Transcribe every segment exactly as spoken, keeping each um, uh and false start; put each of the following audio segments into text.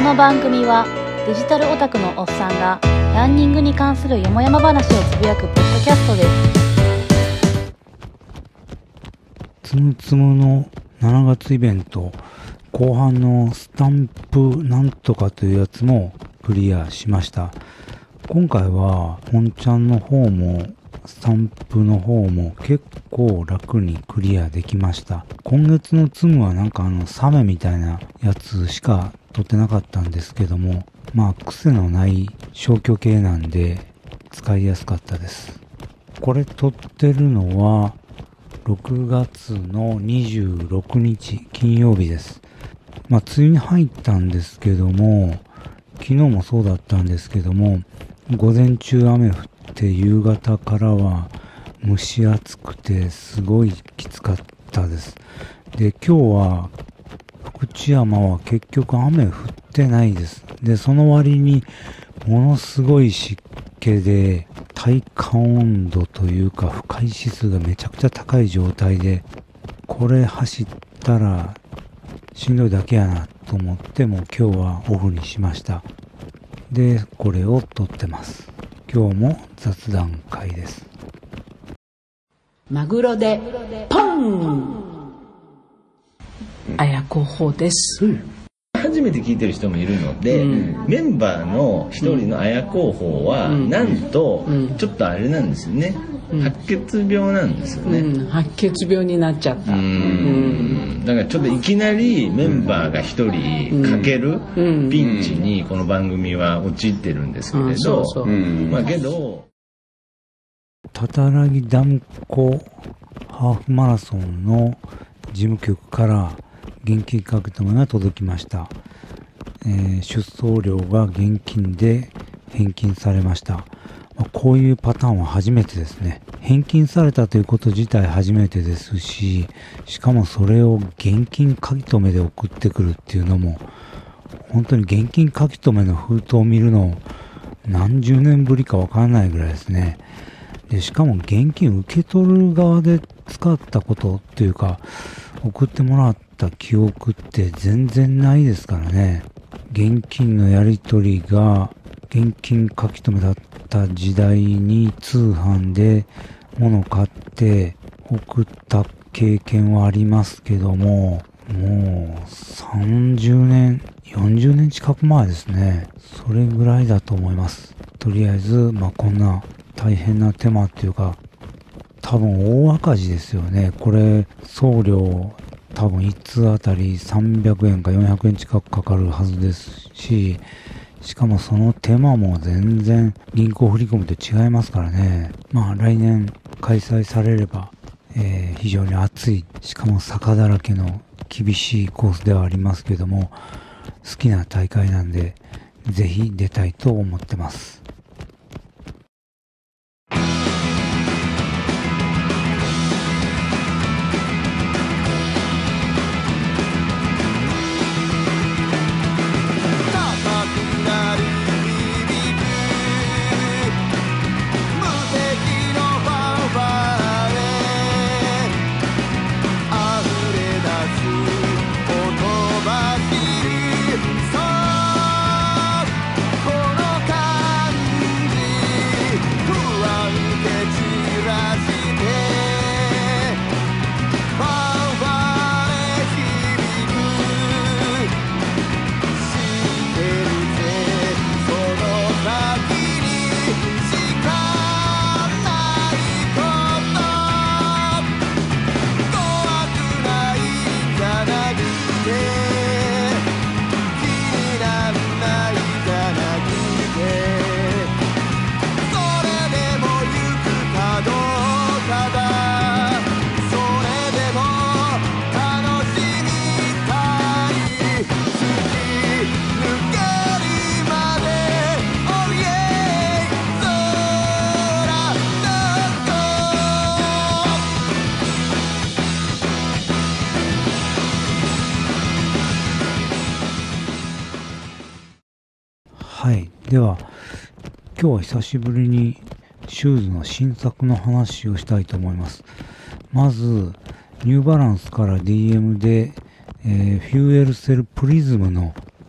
の番組はデジタルオタクのおっさんがランニングに関するよもやま話をつぶやくポッドキャストです。 つむつむのしちがつイベント後半のスタンプなんとかというやつもクリアしました。今回は本ちゃんの方もスタンプの方も結構楽にクリアできました。今月のツムはなんかあのサメみたいなやつしか取ってなかったんですけども、まあ癖のない消去系なんで使いやすかったです。これ取ってるのはろくがつのにじゅうろくにち金曜日です。まあ梅雨に入ったんですけども、昨日もそうだったんですけども、午前中雨降って夕方からは蒸し暑くてすごいきつかったです。で、今日は福知山は結局雨降ってないです。で、その割にものすごい湿気で体感温度というか不快指数がめちゃくちゃ高い状態で、これ走ったらしんどいだけやなと思ってもう今日はオフにしました。で、これを撮ってます。今日も雑談会です。 マグロでポン、あやこほです、うん、 初めて聞いてる人もいるので、うん、メンバーの一人の綾候補は、うん、なんと、うん、ちょっとあれなんですよね、うん、白血病なんですよね、 うん、白血病になっちゃった。うん、うん、 だからちょっといきなりメンバーが一人かけるピンチにこの番組は陥ってるんですけれど、まあけどたたらぎダム湖ハーフマラソンの事務局から現金書き留めが届きました。えー、出走料が現金で返金されました。まあ、こういうパターンは初めてですね。返金されたということ自体初めてですし、しかもそれを現金書き留めで送ってくるっていうのも、本当に現金書き留めの封筒を見るの何十年ぶりかわからないぐらいですね。で、しかも現金受け取る側で使ったことっていうか、送ってもらった記憶って全然ないですからね。現金のやり取りが現金書き留めだった時代に通販で物買って送った経験はありますけども、もうさんじゅうねん、よんじゅうねん近く前ですね。それぐらいだと思います。とりあえず、まあこんな大変な手間っていうか、多分大赤字ですよね。これ送料多分いっつうあたりさんびゃくえんかよんひゃくえん近くかかるはずですし、しかもその手間も全然銀行振り込むと違いますからね。まあ来年開催されれば、えー、非常に暑い、しかも坂だらけの厳しいコースではありますけども、好きな大会なんでぜひ出たいと思ってます。はい。では、今日は久しぶりにシューズの新作の話をしたいと思います。まず、ニューバランスから ディーエム で、えー、フューエルセルプリズムの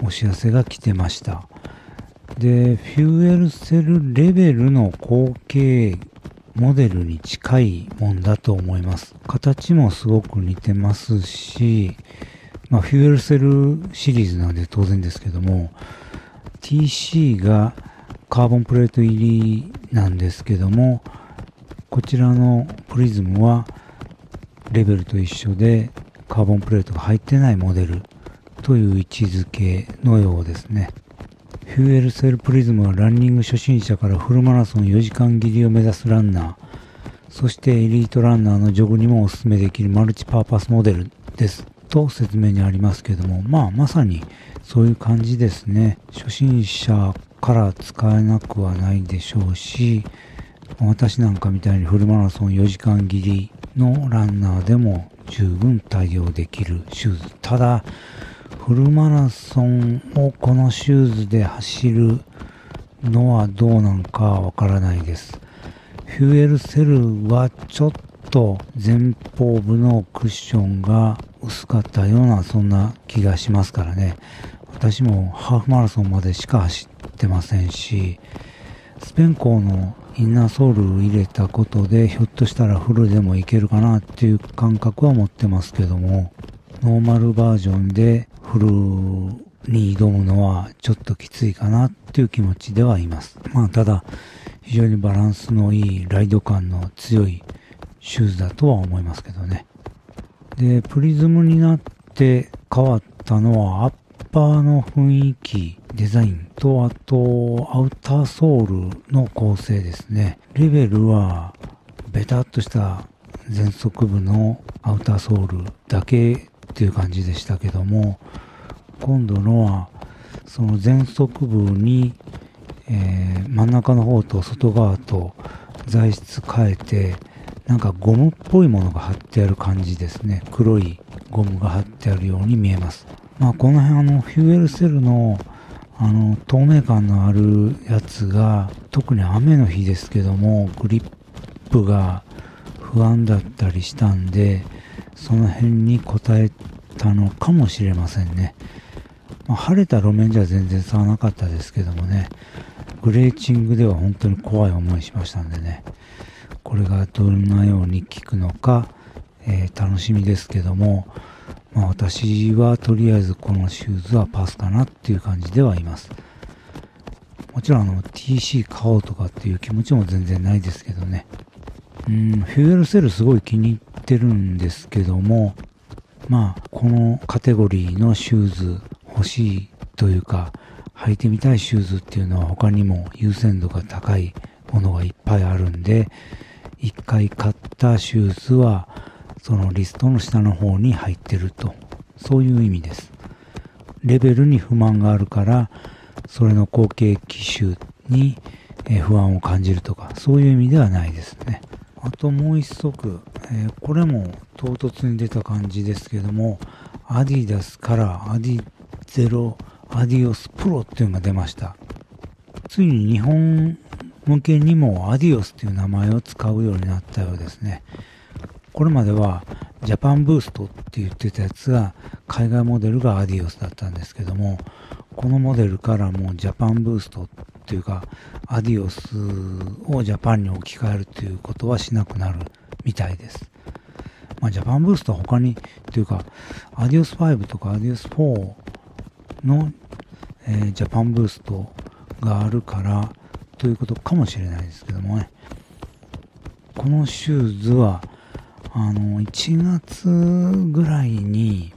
お知らせが来てました。で、フューエルセルレベルの後継モデルに近いもんだと思います。形もすごく似てますし、まあ、フューエルセルシリーズなんで当然ですけども、ティーシー がカーボンプレート入りなんですけども、こちらのプリズムはレベルと一緒でカーボンプレートが入ってないモデルという位置づけのようですね。フューエルセルプリズムはランニング初心者からフルマラソンよじかん切りを目指すランナー、そしてエリートランナーのジョグにもお勧めできるマルチパーパスモデルですと説明にありますけども、まあまさにそういう感じですね。初心者から使えなくはないでしょうし、私なんかみたいにフルマラソンよじかん切りのランナーでも十分対応できるシューズ。ただフルマラソンをこのシューズで走るのはどうなんかわからないです。フューエルセルはちょっと前方部のクッションが薄かったようなそんな気がしますからね。私もハーフマラソンまでしか走ってませんし、スペンコーのインナーソールを入れたことでひょっとしたらフルでもいけるかなっていう感覚は持ってますけども、ノーマルバージョンでフルに挑むのはちょっときついかなっていう気持ちではいます。まあただ非常にバランスのいいライド感の強いシューズだとは思いますけどね。で、プリズムになって変わったのはアッパーの雰囲気、デザインと、あとアウターソールの構成ですね。レベルはベタっとした前足部のアウターソールだけっていう感じでしたけども、今度のはその前足部に、えー、真ん中の方と外側と材質変えて、なんかゴムっぽいものが貼ってある感じですね。黒いゴムが貼ってあるように見えます。まあこの辺あのフューエルセルのあの透明感のあるやつが特に雨の日ですけどもグリップが不安だったりしたんで、その辺に応えたのかもしれませんね。まあ、晴れた路面じゃ全然差はなかったですけどもね、グレーチングでは本当に怖い思いしましたんでね、これがどんなように効くのか、えー、楽しみですけども、まあ、私はとりあえずこのシューズはパスかなっていう感じではいます。もちろんあの ティーシー 買おうとかっていう気持ちも全然ないですけどね。うん、フューエルセルすごい気に入ってるんですけども、まあこのカテゴリーのシューズ欲しいというか履いてみたいシューズっていうのは他にも優先度が高いものがいっぱいあるんで、一回買ったシューズはそのリストの下の方に入ってると、そういう意味です。レベルに不満があるからそれの後継機種に不安を感じるとか、そういう意味ではないですね。あともう一足、えー、これも唐突に出た感じですけども、アディダスからアディゼロアディオスプロっていうのが出ました。ついに日本向けにもアディオスっていう名前を使うようになったようですね。これまではジャパンブーストって言ってたやつが海外モデルがアディオスだったんですけども、このモデルからもうジャパンブーストっていうかアディオスをジャパンに置き換えるということはしなくなるみたいです。まあジャパンブーストは他にというかアディオスファイブとかアディオスフォーの、えー、ジャパンブーストがあるからということかもしれないですけどもね。このシューズはあのいちがつぐらいに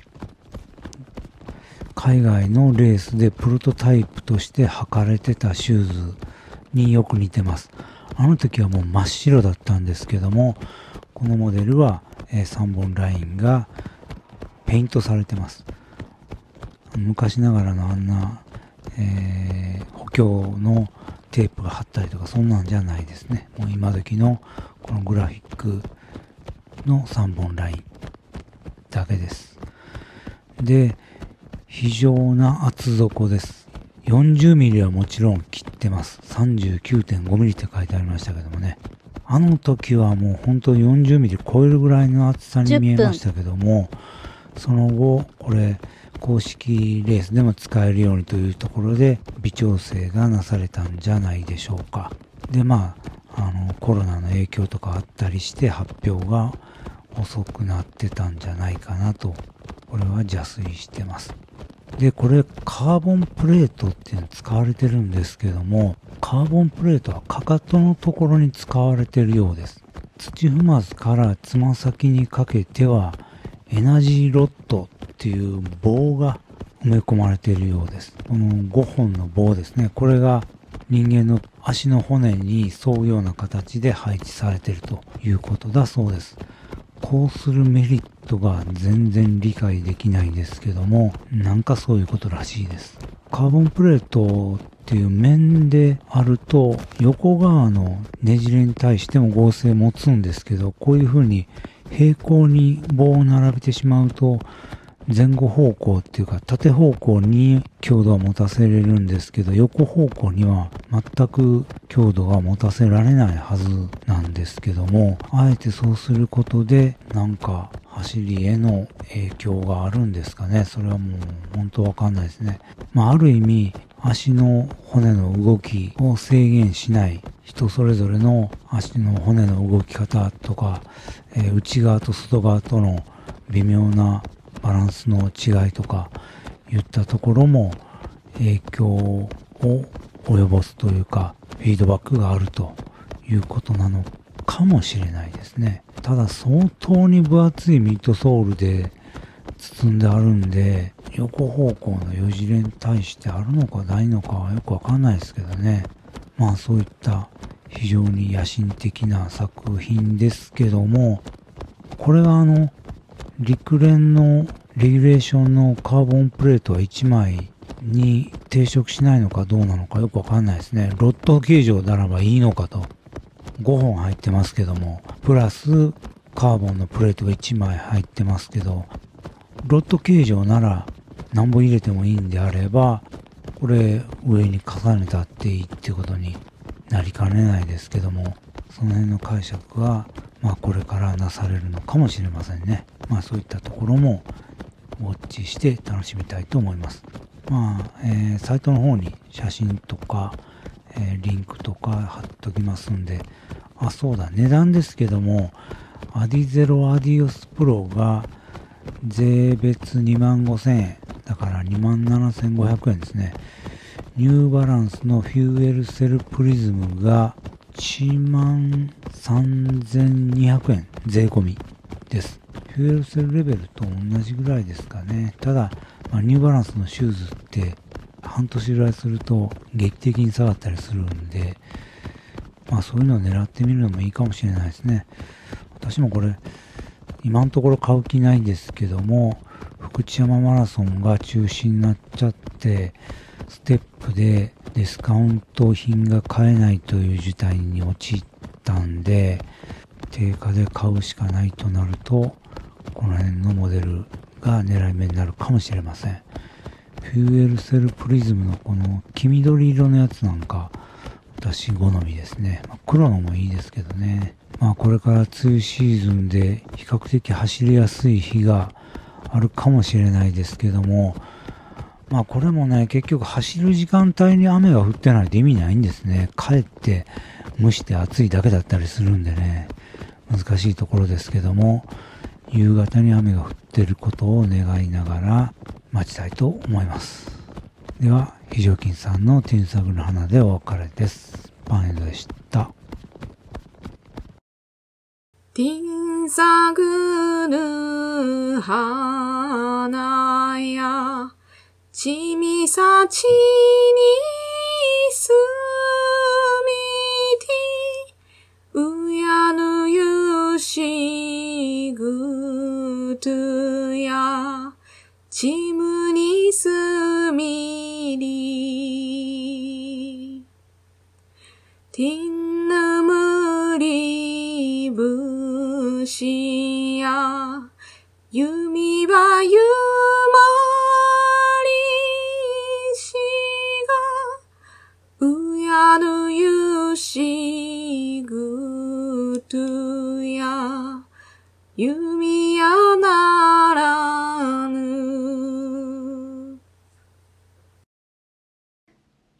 海外のレースでプロトタイプとして履かれてたシューズによく似てます。あの時はもう真っ白だったんですけども、このモデルは、えー、さんぼんラインがペイントされてます。昔ながらのあんな、えー、補強のテープが貼ったりとかそんなんじゃないですね。もう今時のこのグラフィックのさんぼんラインだけです。で、非常な厚底です。よんじゅうミリはもちろん切ってます。さんじゅうきゅうてんごミリって書いてありましたけどもね。あの時はもう本当よんじゅうミリ超えるぐらいの厚さに見えましたけども、 その後、これ、公式レースでも使えるようにというところで微調整がなされたんじゃないでしょうか。で、まあ、あの、コロナの影響とかあったりして発表が遅くなってたんじゃないかなと、これは邪推してます。で、これカーボンプレートっていうの使われてるんですけども、カーボンプレートはかかとのところに使われてるようです。土踏まずからつま先にかけてはエナジーロッドっていう棒が埋め込まれているようです。このごほんの棒ですね。これが人間の足の骨に沿うような形で配置されているということだそうです。こうするメリットが全然理解できないですけども、なんかそういうことらしいです。カーボンプレートっていう面であると、横側のねじれに対しても合成持つんですけど、こういう風に平行に棒を並べてしまうと、前後方向っていうか縦方向に強度は持たせれるんですけど、横方向には全く強度が持たせられないはずなんですけども、あえてそうすることでなんか走りへの影響があるんですかね。それはもう本当わかんないですね。まあある意味足の骨の動きを制限しない人それぞれの足の骨の動き方とか、えー、内側と外側との微妙なバランスの違いとか言ったところも影響を及ぼすというかフィードバックがあるということなのかもしれないですね。ただ相当に分厚いミッドソールで包んであるんで、横方向のよじれに対してあるのかないのかはよくわかんないですけどね。まあそういった非常に野心的な作品ですけども、これがあの陸連のレギュレーションのカーボンプレートはいちまいに抵触しないのかどうなのかよくわかんないですね。ロッド形状ならばいいのかと。ごほん入ってますけども、プラスカーボンのプレートがいちまい入ってますけど、ロッド形状なら何本入れてもいいんであれば、これ上に重ねたっていいっていうことになりかねないですけども、その辺の解釈はまあこれからなされるのかもしれませんね。まあそういったところもウォッチして楽しみたいと思います。まあ、えー、サイトの方に写真とか、えー、リンクとか貼っときますんで、あ、そうだ、値段ですけども、アディゼロアディオスプロが税別にまんごせんえん、だからにまんななせんごひゃくえんですね。ニューバランスのフューエルセルプリズムがいちまんさんぜんにひゃくえん税込みです。フューエルセルレベルと同じぐらいですかね。ただ、まあ、ニューバランスのシューズって半年ぐらいすると劇的に下がったりするんで、まあそういうのを狙ってみるのもいいかもしれないですね。私もこれ今のところ買う気ないんですけども、福知山マラソンが中止になっちゃってステップでディスカウント品が買えないという事態に陥ったんで、定価で買うしかないとなると、この辺のモデルが狙い目になるかもしれません。フューエルセルプリズムのこの黄緑色のやつなんか私好みですね。まあ、黒のもいいですけどね。まあこれから梅雨シーズンで比較的走りやすい日があるかもしれないですけども、まあこれもね、結局走る時間帯に雨が降ってないと意味ないんですね。かえって蒸して暑いだけだったりするんでね、難しいところですけども、夕方に雨が降っていることを願いながら待ちたいと思います。では、非常勤さんのティンサグの花でお別れです。パンエンドでした。 ティンサグヌ花やちみさちにすみてうやぬゆしぐとやちむにすみりティンヌムリブシや弓はゆまりしがうやぬゆしぐとや弓やなら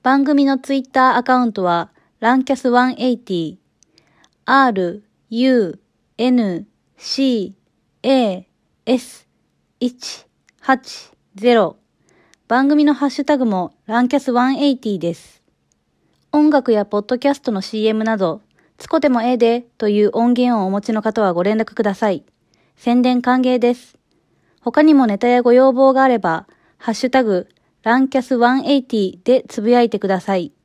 番組のツイッターアカウントはランキャスひゃくはちじゅう、R、U、N、C、A、S、いちはちゼロ。番組のハッシュタグもランキャスひゃくはちじゅうです。音楽やポッドキャストの シーエム など、つこでもええでという音源をお持ちの方はご連絡ください。宣伝歓迎です。他にもネタやご要望があれば、ハッシュタグ、ランキャスひゃくはちじゅうでつぶやいてください。